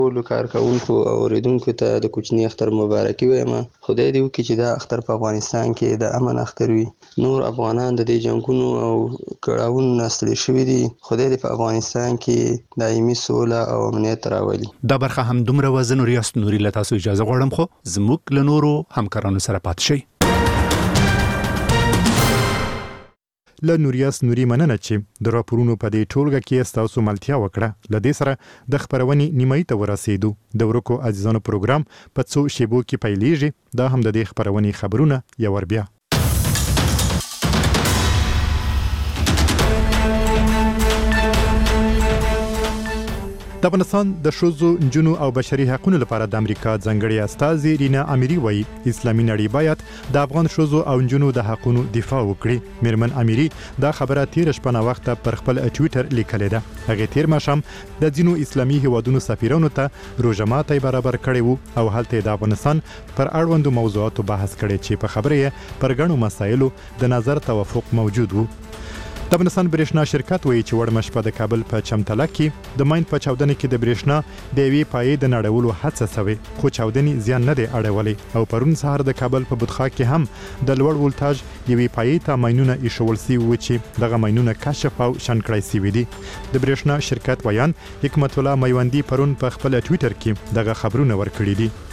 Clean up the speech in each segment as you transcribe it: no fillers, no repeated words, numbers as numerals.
ټولو کارکوونکو او اوریدونکو ته د کوچني اختر مبارکي وایم. خدای دې وکړي چې دا اختر په افغانستان کې د امن اختر وي. نور افغانان د دې جنګونو او کړاوونو نه ستړي شوي دي. خدای دې په افغانستان کې دایمي سوله او امنیت راولي. دا برخه هم دومره وزن ریاست نوري له تاسو اجازه غواړم خو زموږ له نورو همکارانو سره پات شئ. له نوریاس نوري مننه چې د راپورونو په دې ټولګه کې تاسو ملتیا وکړه. ل دې سره د خبرونې نیمایي ته ورسېدو. د ورکو عزیزانو پروګرام په څو شیبو کې پیلېږي. دا هم د دې خبرونې خبرونه یو ور بیا. د افغانستان د ښځو، نجونو او بشري حقوقو لپاره د امریکا ځانګړي استازي رینا اميري وایي اسلامي نړۍ باید د افغان ښځو او نجونو د حقوقو دفاع وکړي. میرمن اميري دا خبره تیر شپه وخت پر خپل ټوئیټر لیکلې ده. هغه تیر ماشام د ځینو اسلامي هیوادونو سفیرانو ته روزماتي برابر کړي وو او هلته د افغانستان پر اړوندو موضوعاتو بحث کړي چې په خبره پر غنو مسایلو د نظر توافق موجود وو. د افغانستان برېښنا شرکت وایي چې وړمه شپه د کابل په چمتله کې د ماین په چاودنه کې د برېښنا د یوې پایې د نړولو هڅه شوې خو چاودنې زیان نه دی اړولې او پرون سهار د کابل په بدخا کې هم د لوړ ولټاژ یوې پایې ته ماینونه ایښول شوي وو چې دغه ماینونه کشف او شن کړای شوي دي. د برېښنا شرکت ویان حکمت الله میوندي پرون په خپل ټوئیټر کې دغه خبرونه ورکړي دي.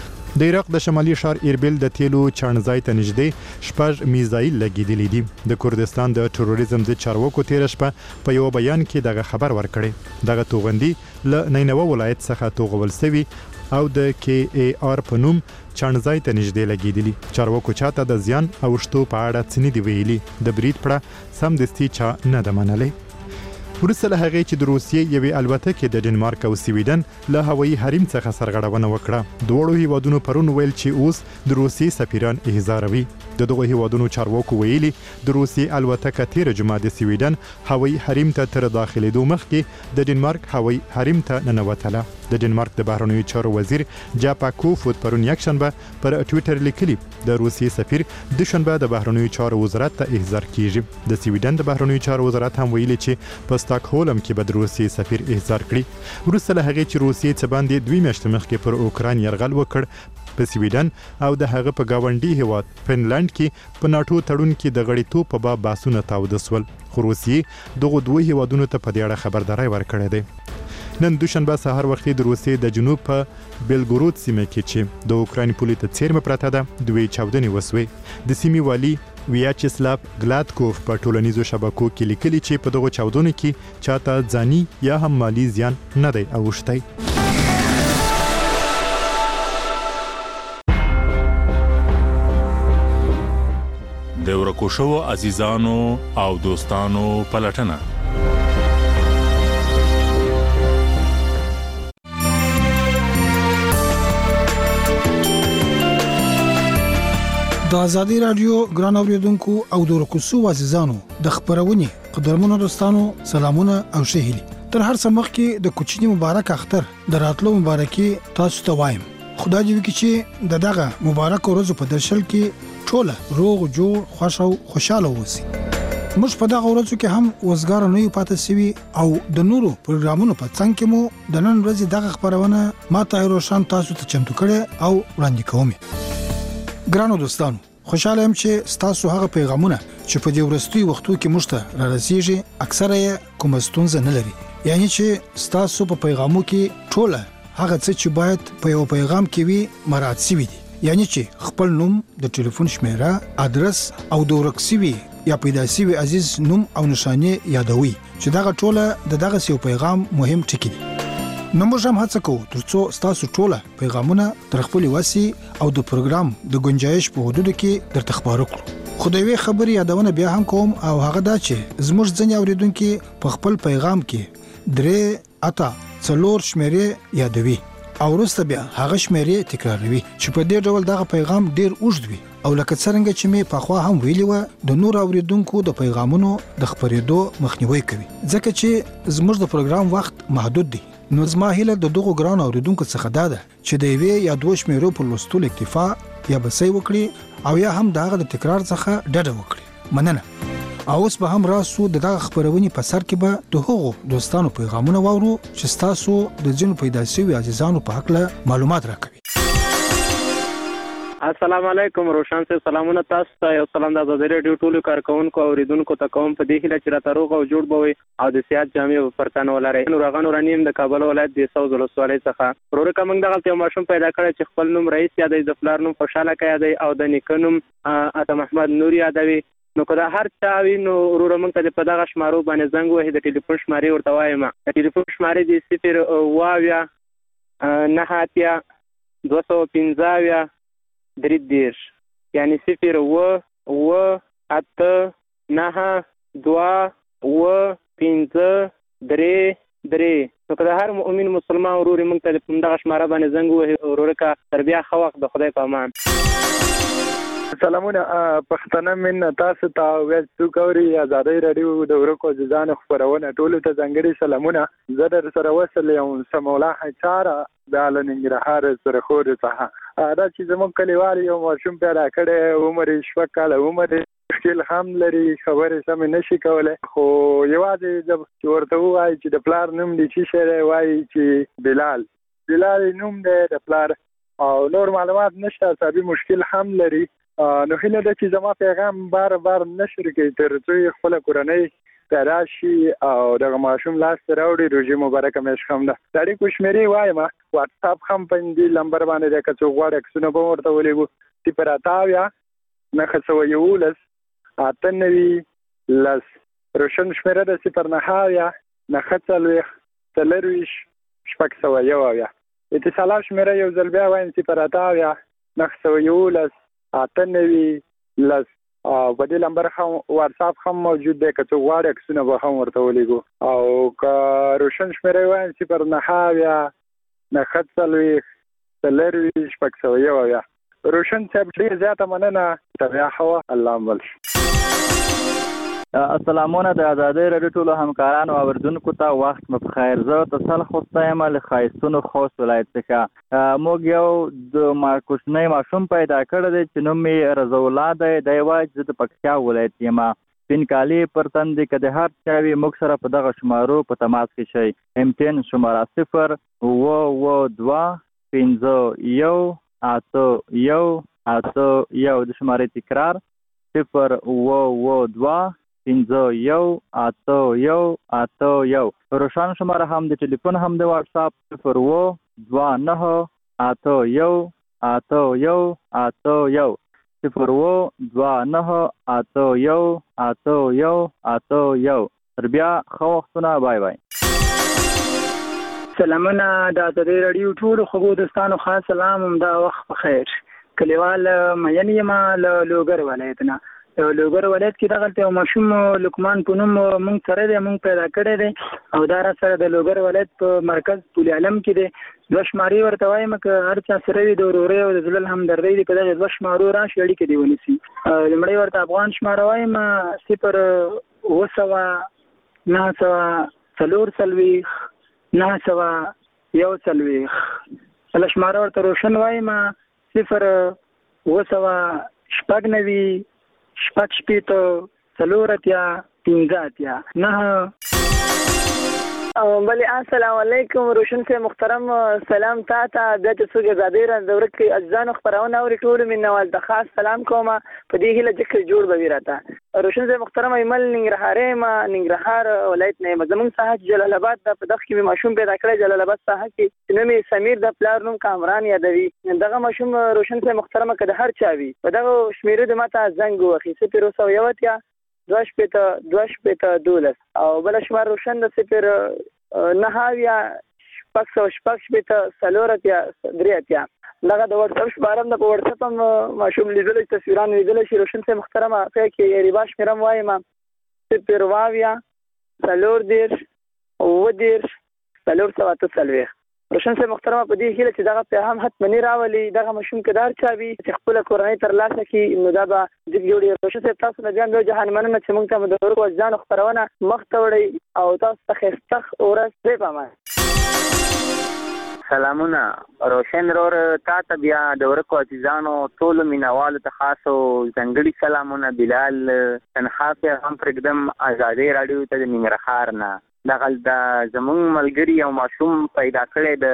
د عراق د شمالي ښار اربیل د تیلو چانځای ته نږدې شپږ میزایل لګیدلي دي. د کردستان د ټروریزم د چارواکو تیر شپه په یو بیان کې دغه خبر ورکړي. دغه توغندي له نینوه ولایت څخه توغول شوی او د کې ای آر په نوم چانځای ته نږدې لګیدلي. چارواکو چاته د زیان او شتو په اړه څه نه دی ویلي. د برید پړه سمدستي چا نه ده منلې. ورسته له هغې چې د روسیې یوې الوتکې د ډنمارک او سویډن له هوایي حریم څخه سرغړونه وکړه. دواړو هیوادونو پرون ویل چې اوس د روسیې سفیران احضاروي. د دغه هیوادونو چارواکو ویلي د روسیې الوتکه تیر جمعه د سویډن هوایي حریم ته تر داخلېدو مخکې د ډنمارک هوایي حریم ته ننوتله. د ډنمارک د بهرنیو چارو وزیر جاپا کوفود پرون یکشنبه پر ټوئیټر لیکلي د روسیې سفیر د شنبه د بهرنیو چارو وزارت ته احضار کیږي. د سویډن د بهرنیو چارو وزارت هم ویلي چې په ستاکهولم کې به د روسیې سفیر احضار کړي. وروسته له هغې چې روسیې څه باندې 2 میاشتې مخکې پر اوکراین یرغل وکړ په سویډن او د هغه په گاونډي هیواد فنلند کې په ناتو تړون کې د غړیتوب په باب بحثونه تاوده سول. خو روسیې دغه دوه هیوادونو ته په دې اړه خبرداري ورکړې ده. نن دوشنبه سهار وختي د روسیې د جنوب په بیلګورود سیمه کې چې د اوکراین پولې ته څیرمه پراته ده دوی چاودنې وسوي. د سیمې والی ویاچسلاف ګلادکوف په ټولنیزو شبکو کې لیکلي چې په دغه چاودنو کې چاته ځاني یا هم مالی زیان نه دی اوښتی. د ورکو شوو عزیزانو او دوستانو پلټنه. د ازادي رادیو ګران اوریدونکو او د ورکو شوو عزیزانو د خبرونې قدرمنو دوستانو سلامونه او شهیلی. تر هر څه مخکې د کوچنی مبارک اختر د راتلو مبارکي تاسو ته وایم. خدای دې وکړي چې دغه مبارک ورځ په درشل کې ټوله روغ جوړ خوش او خوشاله اوسئ. موږ په دغه ورځو کې هم وزګار نه یو پاتې سوي او د نورو پروګرامونو په څنګ کې مو د نن ورځې دغه خبرونه ما ته روشن تاسو ته چمتو کړي او وړاندې کوم. ګرانو دوستانو خوشاله يم چې تاسو هغه پیغامونه چې په دې ورستي وختو کې موږ ته را رسیږي اکثره یې کوم ستونزه نه لري. یعنی چې تاسو په پیغامو کې ټوله هغه څه چې باید په یو پیغام کې وي مراعات شوي دي. یعنی چې خپل نوم، د ټلیفون شمیره، ادرس او د ورکسوي یا پیدا شوی عزیز نوم او نشانه یادوي چې دغه ټوله دغه یو پیغام مهم ټکی دی. نو موږ هم هڅه کوو ترڅو تاسو ټوله پیغامونه تر خپل واسي او د پروګرام د گنجائش په حدود کې درته خبرو کړو. خدای خبري یادونه بیا هم کوم او هغه دا چې زموږ ځنې اوریدونکو په خپل پیغام کې 3 اتا څلور شمیره یادوي او وروسته بیا هغه شمیرې تکراروي چې په دې ډول دغه پیغام ډیر اوږد وي او لکه څنګه چې مې پخوا هم ویلي و د نور اوریدونکو د پیغامونو د خبرېدو مخنیوي کوي ځکه چې زموږ د پروګرام وخت محدود دی. نو زما هیله د دغه ګران اوریدونکو څخه دا ده چې د یوې یا دوه شمیرو په لوستلو اکتفا یا بسې وکړي او یا هم دغه د تکرار څخه ډډه وکړي. مننه. اوس به هم راسو دغه خبرونه په سر کې به د هغو دوستانو پیغامونه واورو چې تاسو د جنو پیدا شوی عزیزانو په حق له معلومات راکوي. السلام علیکم روشن صاحب، سلامونه تاسو ته. یو سلام د آزادۍ رادیو ټولو کارکونکو او اوریدونکو ته کوم په دې هیله چې راته روغ او جوړ بوي او د سیاست جامع پرتن ولري. نورغان رنیم د کابل ولایت د ساوز ولسوالۍ څخه ورور کوم دغه یو ماشوم پیدا کړی چې خپل نوم رئیس یادوي، د پلار نوم خوشاله کوي او د نیکه نوم اتم احمد نور یادوي. نو کله هر چا وی نو ورور موږ ته په دغه شمارو باندې زنګ وهي، د ټلیفون شمارې ورته وایم. د ټلیفون شمارې د 0 215 3 یعنی 0 و 8 9 2 و 15 3. نو کله هر مؤمن مسلمان ورور موږ ته په دغه شماره باندې زنګ وهي ورور کا تربیه خو وخت د خدای په امان. سلامونه پښتنه من تاسو ته وېستو کوري آزادۍ رادیو د ورکو ځان خبرونه ټول ته ځنګړي سلامونه. زه در سره وصل یم سمولا حچاره د ننګرهار سره خور څخه. دا چې زموږ کلیوال یو ماشوم پیدا کړی، عمر شپږ کاله عمر، مشکل هم لري، خبرې سم نشي کولای، خو یوازې چې ورته وایي چې د پلار نوم دی چې شری وایي چې بلال نوم دی د پلار او نور معلومات نشته، عصبي مشکل هم لري. نو هیله ده چې زما پیغام بار نشر کوي تر څو خپل کورنۍ پیدا شي او دغه ماشوم لاس راوړي. روزي مبارکه مې شخم ده. دړي کوشمري وایم واتس اپ هم په دې نمبر باندې د کڅو غواړي کسونه به ورته ولېګو چې پراتاویا نه خسو یولس اتنوي لس روشن شمیره د 09 نه خڅلوي تلرويش شپږ سو یویا اتصالات شمیره یو ځل بیا وایم چې پراتاویا نه خسو یولس اتنوي لس او په دې نمبر هم واتس اپ هم موجود دی که څو غواړي عکسونه به هم ورته ولېږو. او که روشن شمېره وایم 09 نه خڅلوي تلروي شپږ سو یویا. روشن صاحب ډېر زیاته مننه. طبیعه هوا الله مل. السلامونه د آزادۍ رادیو ټولو همکارانو او اوریدونکو ته وخت مو په خیر. زه تسل خوستایم له ښایستونو خوست ولایت څخه. موږ یو د کوچنی ماشوم پیدا کړی دی چې نوم یې رضا الله دی. دی وایي چې زه د پکتیا ولایت یم. پین کالي پر تندې که د هر چا وي موږ سره په دغه شمارو په تماس کې شئ. MTN شماره 0 و 2 51 8 د شمارې تکرار 0 و 2 51 روشن شماره هم د ټلیفون هم د واتس اپ 0 و 2 9 8 1 0 و 2 9 8 تر بیا خو وختونه. بای بای. سلامونه د آزادۍ رادیو ټولو خوږو دوستانو، خاص سلام دا وخت په خیر. کلیوال مین یم له لوګر ولایت نه. لوګر ولایت کې دغه ماشوم لقمان په نوم مونږ سره دی، مونږ پیدا کړی دی او دا را سره د لوګر ولایت په مرکز پول علم کې دی. 2 شمارې ورته وایم که هر چا سره وي د ورورۍ او د زړه همدردۍ دی په دغه 2 شمارو راشي اړیکې دې ونیسي. لومړی ورته افغان شماره وایم 0 900 4 900 بله شماره ورته روشن وایم 0 900 شپږ شپېته 4 بله. السلام علیکم روشن صاحب محترم، سلام تا ته بیا چې څوک آزادۍ رادیو کې اجزانو خپرونه اوري ټولو مینوال ته خاص سلام کوم. په دې هیله چې جوړ به وي راته. روشن صاحب محترم ایمل ننګرهار ولایت نه یم. زموږ ساحه جلال آباد د په دغه کې ماشوم پیدا کړی جلال آباد ساحه کې، نوم یې سمیر د پلار نوم کامران یادوي. دغه ماشوم روشن صاحب محترم که د هر چا وي په دغه شمیرې د ماته زنګ وخی 0 2 شپېته 12 او بل شمار روشن د 0 9 شپږ شپېته 4 دغه د واتس اپ شماره د واتس اپ ماشوم لیدل تصویران لیدل شي. روشن صاحب محترم په کې ریبا شمیرم وایم 0 روشن صاحب محترم په دې هیله چې دغه پیغام حتمنی راولي دغه ماشوم کدار چا وي چې خپل کورنۍ تر لاسه کې نو دا به د جوړي. روشن صاحب تاسو نه بیا جهان مننه چې موږ ته د ورکو ځان خبرونه مخ ته وړي او تاسو ته خستخ اورس دی پامه. سلامونه روشن رور تا ته بیا د ورکو عزیزانو ټولو مینوالو ته خاصو ځانګړي سلامونه. بلال تنها پیغام پرېږدم ازادۍ راډیو ته د ننګرهار نه. دغلته زموږ ملګري یو ماشوم پیدا کړی د